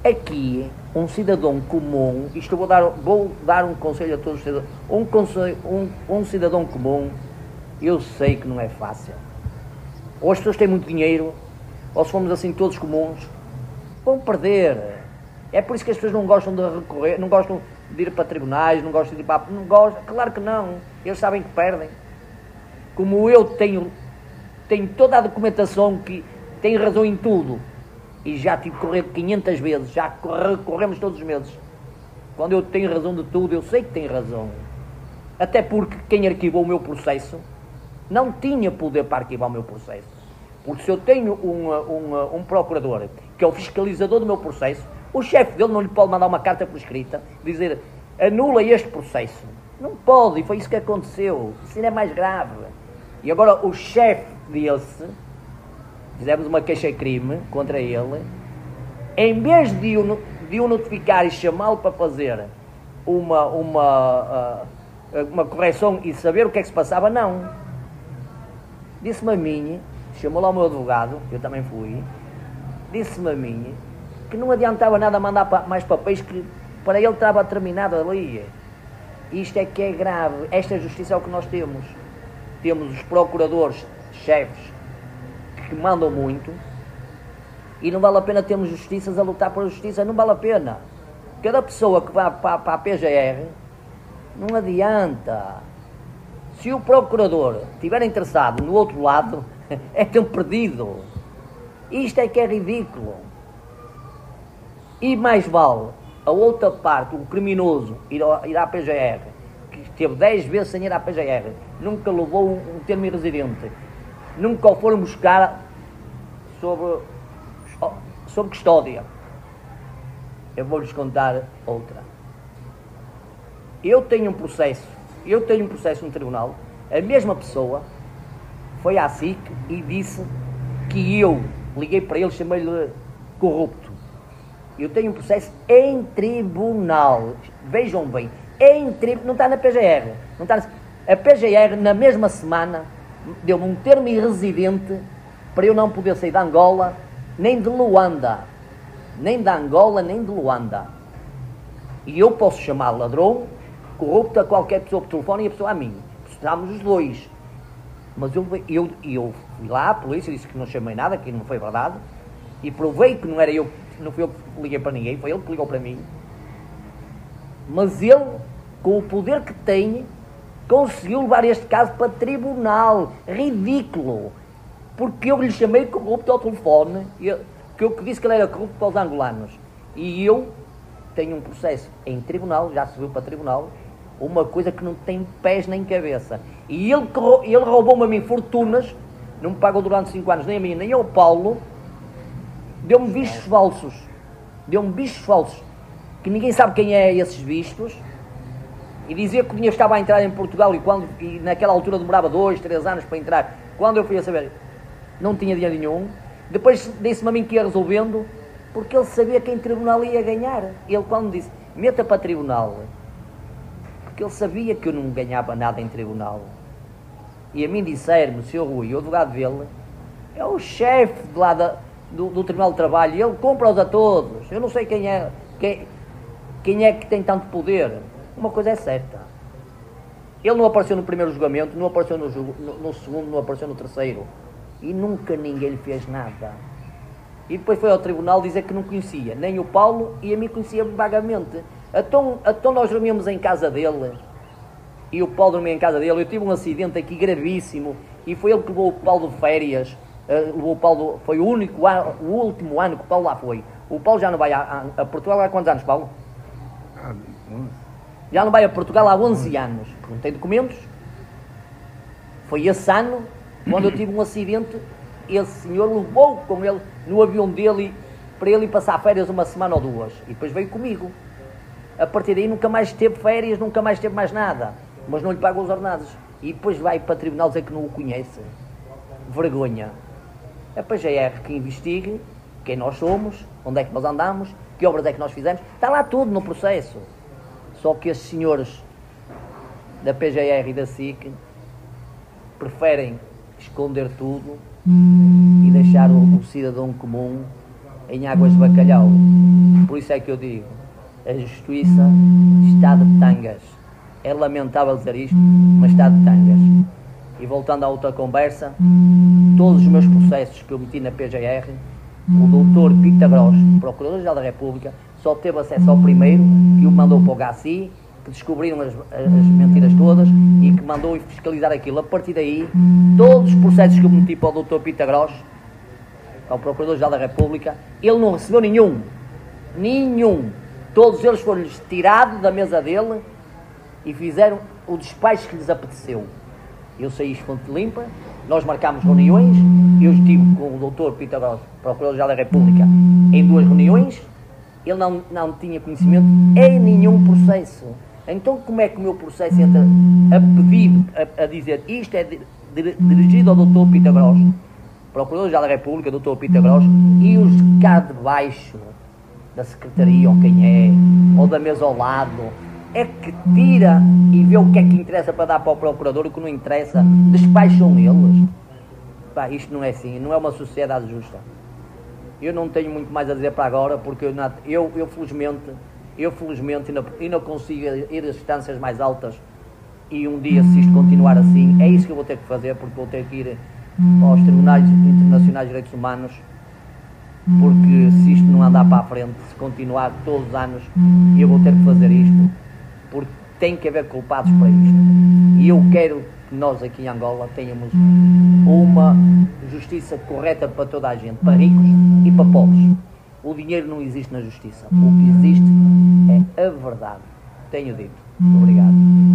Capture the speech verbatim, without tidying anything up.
Aqui, um cidadão comum, isto eu vou dar, vou dar um conselho a todos os cidadãos, um, conselho, um, um cidadão comum, eu sei que não é fácil. Ou as pessoas têm muito dinheiro, ou se formos assim todos comuns, vão perder. É por isso que as pessoas não gostam de recorrer, não gostam de ir para tribunais, não gostam de ir para... Não gostam, claro que não, eles sabem que perdem. Como eu tenho, tenho toda a documentação que tem razão em tudo, e já tive que correr quinhentas vezes, já recorremos todos os meses. Quando eu tenho razão de tudo, eu sei que tenho razão. Até porque quem arquivou o meu processo não tinha poder para arquivar o meu processo. Porque se eu tenho um, um, um procurador que é o fiscalizador do meu processo, o chefe dele não lhe pode mandar uma carta por escrita, dizer, anula este processo. Não pode, e foi isso que aconteceu. Isso ainda é mais grave. E agora o chefe desse, fizemos uma queixa-crime contra ele, em vez de o, de o notificar e chamá-lo para fazer uma, uma, uh, uma correção e saber o que é que se passava, não. Disse-me a mim, chamou lá o meu advogado, eu também fui, disse-me a mim que não adiantava nada mandar mais papéis, que para ele estava terminado ali. Isto é que é grave. Esta justiça é o que nós temos. Temos os procuradores, chefes, que mandam muito, e não vale a pena termos justiças a lutar pela justiça, não vale a pena. Cada pessoa que vá para, para a P G R, não adianta. Se o procurador estiver interessado no outro lado, é tempo perdido. Isto é que é ridículo. E mais vale a outra parte, o criminoso, ir, ao, ir à P G R, que esteve dez vezes sem ir à P G R, nunca levou um, um termo irresidente, nunca o foram buscar sobre, sobre custódia. Eu vou-lhes contar outra. Eu tenho um processo, eu tenho um processo no tribunal, a mesma pessoa foi à S I C e disse que eu liguei para ele, chamei-lhe corrupto. Eu tenho um processo em tribunal, vejam bem, em tribunal, não está na P G R, não está na... A P G R na mesma semana deu-me um termo irresidente para eu não poder sair de Angola, nem de Luanda, nem de Angola, nem de Luanda. E eu posso chamar ladrão, corrupto a qualquer pessoa por telefone e a pessoa a mim. Precisamos os dois. Mas eu, eu, eu fui lá, a polícia disse que não chamei nada, que não foi verdade, e provei que não era eu, não fui eu que liguei para ninguém, foi ele que ligou para mim. Mas ele, com o poder que tem, conseguiu levar este caso para tribunal. Ridículo. Porque eu lhe chamei corrupto ao telefone, eu, que eu disse que ele era corrupto para os angolanos. E eu tenho um processo em tribunal, já subiu para tribunal, uma coisa que não tem pés nem cabeça. E ele, ele roubou-me a mim fortunas, não me pagou durante cinco anos, nem a mim, nem ao Paulo, deu-me vistos falsos. Deu-me vistos falsos, que ninguém sabe quem é esses vistos, e dizia que o dinheiro estava a entrar em Portugal, e, quando, e naquela altura demorava dois, três anos para entrar. Quando eu fui a saber, não tinha dinheiro nenhum. Depois disse-me a mim que ia resolvendo, porque ele sabia que em tribunal ia ganhar. Ele, quando disse, meta para tribunal, porque ele sabia que eu não ganhava nada em tribunal. E a mim disseram-me, o senhor Rui, o advogado dele, é o chefe de lá da, do, do Tribunal de Trabalho, e ele compra-os a todos. Eu não sei quem é, quem, quem é que tem tanto poder. Uma coisa é certa, ele não apareceu no primeiro julgamento, não apareceu no, no, no segundo, não apareceu no terceiro, e nunca ninguém lhe fez nada. E depois foi ao tribunal dizer que não conhecia nem o Paulo, e a mim conhecia vagamente. Então, então nós dormíamos em casa dele, e o Paulo dormia em casa dele. Eu tive um acidente aqui gravíssimo, e foi ele que levou o Paulo de férias. Uh, levou o Paulo, foi o único ano, o último ano que o Paulo lá foi. O Paulo já não vai a, a, a Portugal há quantos anos, Paulo? Já não vai a Portugal há onze anos, não tem documentos. Foi esse ano, quando eu tive um acidente, esse senhor levou com ele no avião dele para ele ir passar férias uma semana ou duas, e depois veio comigo. A partir daí nunca mais teve férias, nunca mais teve mais nada, mas não lhe pagam os ordenados. E depois vai para o tribunal dizer que não o conhece. Vergonha. A P G R que investigue quem nós somos, onde é que nós andamos, que obras é que nós fizemos, está lá tudo no processo. Só que esses senhores da P G R e da S I C preferem esconder tudo e deixar o, o cidadão comum em águas de bacalhau. Por isso isso é que eu digo, a justiça está de tangas. É lamentável dizer isto, mas está de tangas. E voltando à outra conversa, todos os meus processos que eu meti na P G R, o doutor Pita Gross, Procurador-Geral da República, só teve acesso ao primeiro, que o mandou para o G A C I, que descobriram as, as mentiras todas e que mandou fiscalizar aquilo. A partir daí, todos os processos que eu meti para o doutor Pita Gross, ao Procurador-Geral da República, ele não recebeu nenhum. Nenhum. Todos eles foram-lhes tirados da mesa dele e fizeram o despacho que lhes apeteceu. Eu saí fonte limpa, nós marcámos reuniões, eu estive com o doutor Pita Gross, Procurador-Geral da República, em duas reuniões, ele não, não tinha conhecimento em nenhum processo. Então como é que o meu processo entra a pedido, a, a dizer isto é dirigido ao doutor Pita Gross, Procurador-Geral da República, doutor Pita Gross, e os cá de baixo da secretaria, ou quem é, ou da mesa ao lado, é que tira e vê o que é que interessa para dar para o procurador, o que não interessa, despacham eles. Pá, isto não é assim, não é uma sociedade justa. Eu não tenho muito mais a dizer para agora, porque eu, eu, eu felizmente, eu felizmente ainda, ainda consigo ir às instâncias mais altas, e um dia, se isto continuar assim, é isso que eu vou ter que fazer, porque vou ter que ir aos Tribunais Internacionais de Direitos Humanos, porque se isto não andar para a frente, se continuar todos os anos, eu vou ter que fazer isto, porque tem que haver culpados para isto. E eu quero que nós aqui em Angola tenhamos uma justiça correta para toda a gente, para ricos e para pobres. O dinheiro não existe na justiça, o que existe é a verdade. Tenho dito. Obrigado.